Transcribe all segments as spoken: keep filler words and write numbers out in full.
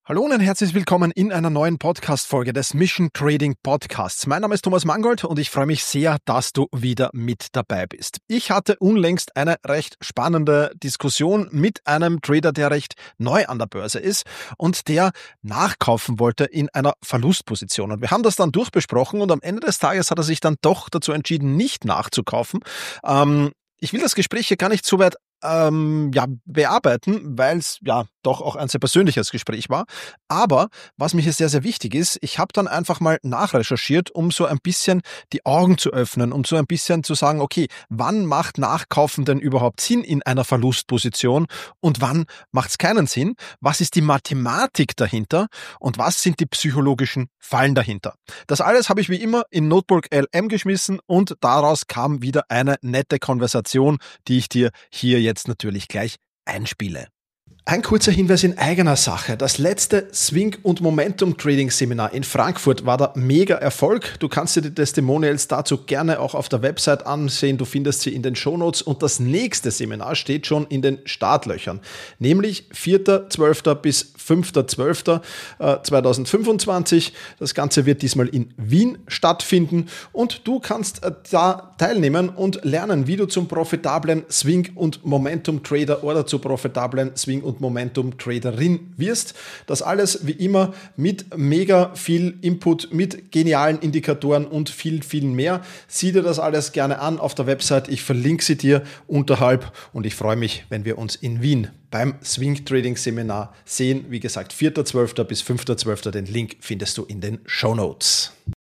Hallo und herzlich willkommen in einer neuen Podcast-Folge des Mission Trading Podcasts. Mein Name ist Thomas Mangold und ich freue mich sehr, dass du wieder mit dabei bist. Ich hatte unlängst eine recht spannende Diskussion mit einem Trader, der recht neu an der Börse ist und der nachkaufen wollte in einer Verlustposition. Und wir haben das dann durchbesprochen und am Ende des Tages hat er sich dann doch dazu entschieden, nicht nachzukaufen. Ähm, ich will das Gespräch hier gar nicht so weit ähm, ja, bearbeiten, weil es ja doch auch ein sehr persönliches Gespräch war. Aber was mir hier sehr, sehr wichtig ist, ich habe dann einfach mal nachrecherchiert, um so ein bisschen die Augen zu öffnen, um so ein bisschen zu sagen, okay, wann macht Nachkaufen denn überhaupt Sinn in einer Verlustposition und wann macht es keinen Sinn? Was ist die Mathematik dahinter und was sind die psychologischen Fallen dahinter? Das alles habe ich wie immer in Notebook L M geschmissen und daraus kam wieder eine nette Konversation, die ich dir hier jetzt natürlich gleich einspiele. Ein kurzer Hinweis in eigener Sache. Das letzte Swing- und Momentum-Trading-Seminar in Frankfurt war der Mega-Erfolg. Du kannst dir die Testimonials dazu gerne auch auf der Website ansehen. Du findest sie in den Shownotes. Und das nächste Seminar steht schon in den Startlöchern, nämlich vierter zwölfter bis fünfter zwölfter zweitausendfünfundzwanzig. Das Ganze wird diesmal in Wien stattfinden und du kannst da teilnehmen und lernen, wie du zum profitablen Swing- und Momentum-Trader oder zu profitablen Swing- und Momentum-Traderin wirst. Das alles wie immer mit mega viel Input, mit genialen Indikatoren und viel, viel mehr. Sieh dir das alles gerne an auf der Website. Ich verlinke sie dir unterhalb und ich freue mich, wenn wir uns in Wien beim Swing Trading Seminar sehen. Wie gesagt, vierter zwölfter bis fünfter zwölfter Den Link findest du in den Shownotes.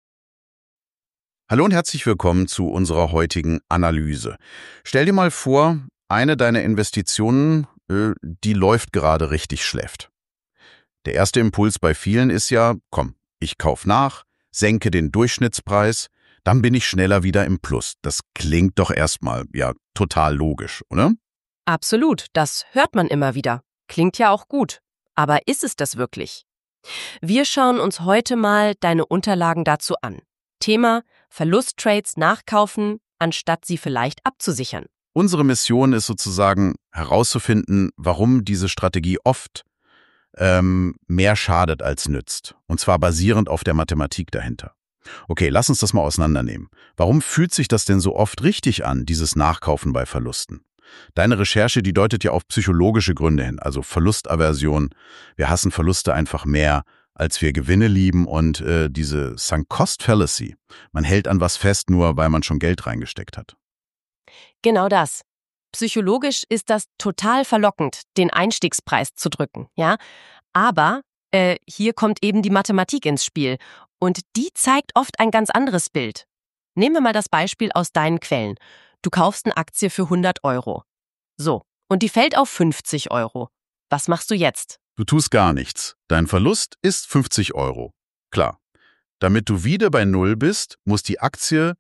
Hallo und herzlich willkommen zu unserer heutigen Analyse. Stell dir mal vor, eine deiner Investitionen, die läuft gerade richtig schlecht. Der erste Impuls bei vielen ist ja, komm, ich kaufe nach, senke den Durchschnittspreis, dann bin ich schneller wieder im Plus. Das klingt doch erstmal ja total logisch, oder? Absolut, das hört man immer wieder. Klingt ja auch gut. Aber ist es das wirklich? Wir schauen uns heute mal deine Unterlagen dazu an. Thema: Verlusttrades nachkaufen, anstatt sie vielleicht abzusichern. Unsere Mission ist sozusagen herauszufinden, warum diese Strategie oft ähm, mehr schadet als nützt. Und zwar basierend auf der Mathematik dahinter. Okay, lass uns das mal auseinandernehmen. Warum fühlt sich das denn so oft richtig an, dieses Nachkaufen bei Verlusten? Deine Recherche, die deutet ja auf psychologische Gründe hin, also Verlustaversion. Wir hassen Verluste einfach mehr, als wir Gewinne lieben und äh, diese Sunk Cost Fallacy. Man hält an was fest, nur weil man schon Geld reingesteckt hat. Genau das. Psychologisch ist das total verlockend, den Einstiegspreis zu drücken, ja? Aber äh, hier kommt eben die Mathematik ins Spiel und die zeigt oft ein ganz anderes Bild. Nehmen wir mal das Beispiel aus deinen Quellen. Du kaufst eine Aktie für hundert Euro. So, und die fällt auf fünfzig Euro. Was machst du jetzt? Du tust gar nichts. Dein Verlust ist fünfzig Euro. Klar. Damit du wieder bei Null bist, muss die Aktie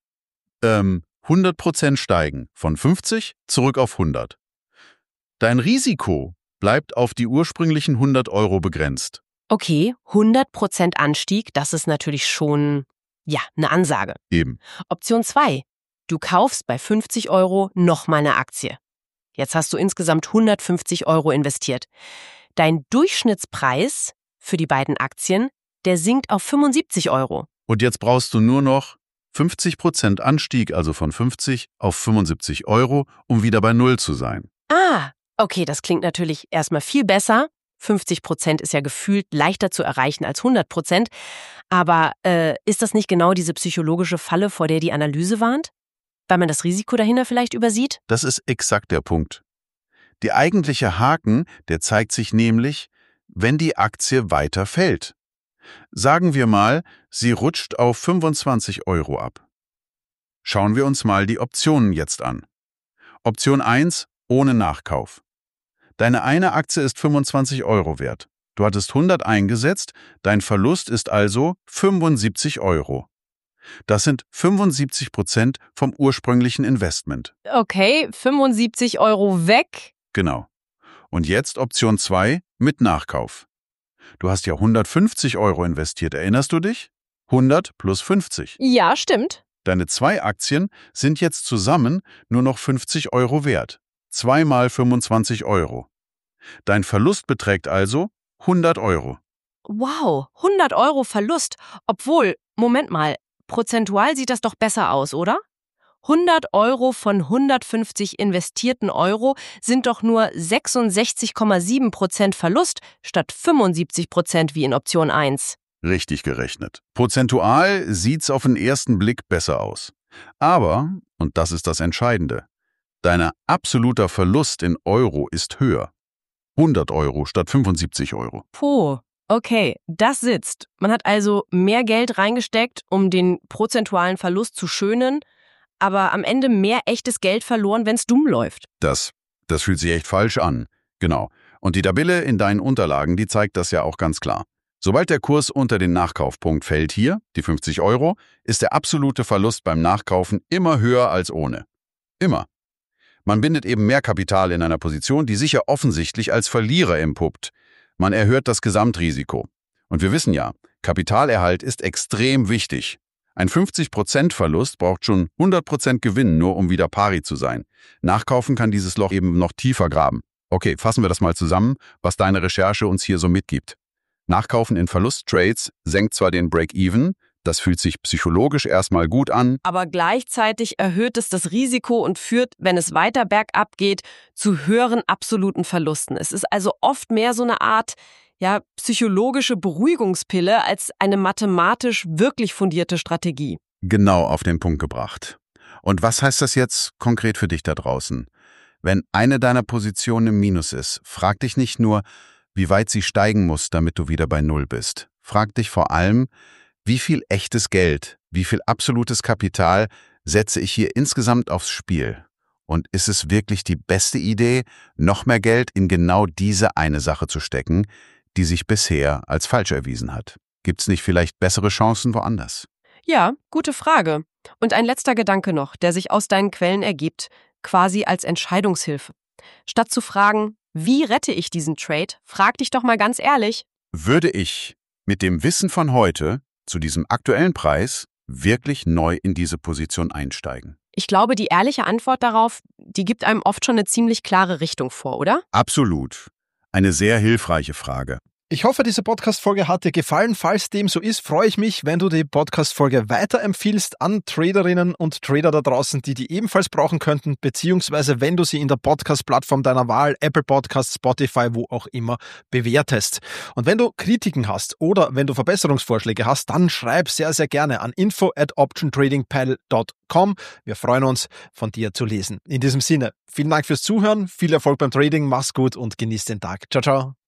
ähm, hundert Prozent steigen, von fünfzig zurück auf hundert. Dein Risiko bleibt auf die ursprünglichen hundert Euro begrenzt. Okay, hundert Prozent Anstieg, das ist natürlich schon, ja, eine Ansage. Eben. Option zwei. Du kaufst bei fünfzig Euro nochmal eine Aktie. Jetzt hast du insgesamt hundertfünfzig Euro investiert. Dein Durchschnittspreis für die beiden Aktien, der sinkt auf fünfundsiebzig Euro. Und jetzt brauchst du nur noch fünfzig Prozent Anstieg, also von fünfzig auf fünfundsiebzig Euro, um wieder bei Null zu sein. Ah, okay, das klingt natürlich erstmal viel besser. fünfzig Prozent ist ja gefühlt leichter zu erreichen als hundert Prozent. Aber äh, ist das nicht genau diese psychologische Falle, vor der die Analyse warnt? Weil man das Risiko dahinter vielleicht übersieht? Das ist exakt der Punkt. Der eigentliche Haken, der zeigt sich nämlich, wenn die Aktie weiter fällt. Sagen wir mal, sie rutscht auf fünfundzwanzig Euro ab. Schauen wir uns mal die Optionen jetzt an. Option eins, ohne Nachkauf. Deine eine Aktie ist fünfundzwanzig Euro wert. Du hattest hundert eingesetzt, dein Verlust ist also fünfundsiebzig Euro. Das sind fünfundsiebzig Prozent vom ursprünglichen Investment. Okay, fünfundsiebzig Euro weg. Genau. Und jetzt Option zwei mit Nachkauf. Du hast ja hundertfünfzig Euro investiert, erinnerst du dich? hundert plus fünfzig. Ja, stimmt. Deine zwei Aktien sind jetzt zusammen nur noch fünfzig Euro wert. zwei mal fünfundzwanzig Euro. Dein Verlust beträgt also hundert Euro. Wow, hundert Euro Verlust. Obwohl, Moment mal, prozentual sieht das doch besser aus, oder? hundert Euro von hundertfünfzig investierten Euro sind doch nur sechsundsechzig Komma sieben Prozent Verlust statt fünfundsiebzig Prozent wie in Option eins. Richtig gerechnet. Prozentual sieht's auf den ersten Blick besser aus. Aber, und das ist das Entscheidende, dein absoluter Verlust in Euro ist höher. hundert Euro statt fünfundsiebzig Euro. Puh, okay, das sitzt. Man hat also mehr Geld reingesteckt, um den prozentualen Verlust zu schönen, aber am Ende mehr echtes Geld verloren, wenn's dumm läuft. Das, das fühlt sich echt falsch an. Genau. Und die Tabelle in deinen Unterlagen, die zeigt das ja auch ganz klar. Sobald der Kurs unter den Nachkaufpunkt fällt hier, die fünfzig Euro, ist der absolute Verlust beim Nachkaufen immer höher als ohne. Immer. Man bindet eben mehr Kapital in einer Position, die sich ja offensichtlich als Verlierer empuppt. Man erhöht das Gesamtrisiko. Und wir wissen ja, Kapitalerhalt ist extrem wichtig. Ein fünfzig Prozent Verlust braucht schon hundert Prozent Gewinn, nur um wieder pari zu sein. Nachkaufen kann dieses Loch eben noch tiefer graben. Okay, fassen wir das mal zusammen, was deine Recherche uns hier so mitgibt. Nachkaufen in Verlusttrades senkt zwar den Break-Even, das fühlt sich psychologisch erstmal gut an, aber gleichzeitig erhöht es das Risiko und führt, wenn es weiter bergab geht, zu höheren absoluten Verlusten. Es ist also oft mehr so eine Art, ja, psychologische Beruhigungspille als eine mathematisch wirklich fundierte Strategie. genau auf den Punkt gebracht. Und was heißt das jetzt konkret für dich da draußen? Wenn eine deiner Positionen im Minus ist, frag dich nicht nur, wie weit sie steigen muss, damit du wieder bei Null bist. Frag dich vor allem, wie viel echtes Geld, wie viel absolutes Kapital setze ich hier insgesamt aufs Spiel? Und ist es wirklich die beste Idee, noch mehr Geld in genau diese eine Sache zu stecken, die sich bisher als falsch erwiesen hat? Gibt's nicht vielleicht bessere Chancen woanders? Ja, gute Frage. Und ein letzter Gedanke noch, der sich aus deinen Quellen ergibt, quasi als Entscheidungshilfe. Statt zu fragen, wie rette ich diesen Trade, frag dich doch mal ganz ehrlich, Würde ich mit dem Wissen von heute zu diesem aktuellen Preis wirklich neu in diese Position einsteigen? ich glaube, die ehrliche Antwort darauf, die gibt einem oft schon eine ziemlich klare Richtung vor, oder? Absolut. Eine sehr hilfreiche Frage. Ich hoffe, diese Podcast-Folge hat dir gefallen. Falls dem so ist, freue ich mich, wenn du die Podcast-Folge weiterempfiehlst an Traderinnen und Trader da draußen, die die ebenfalls brauchen könnten, beziehungsweise wenn du sie in der Podcast-Plattform deiner Wahl, Apple Podcasts, Spotify, wo auch immer, bewertest. Und wenn du Kritiken hast oder wenn du Verbesserungsvorschläge hast, dann schreib sehr, sehr gerne an info at optiontradingpal dot com. Wir freuen uns, von dir zu lesen. In diesem Sinne, vielen Dank fürs Zuhören, viel Erfolg beim Trading, mach's gut und genieß den Tag. Ciao, ciao.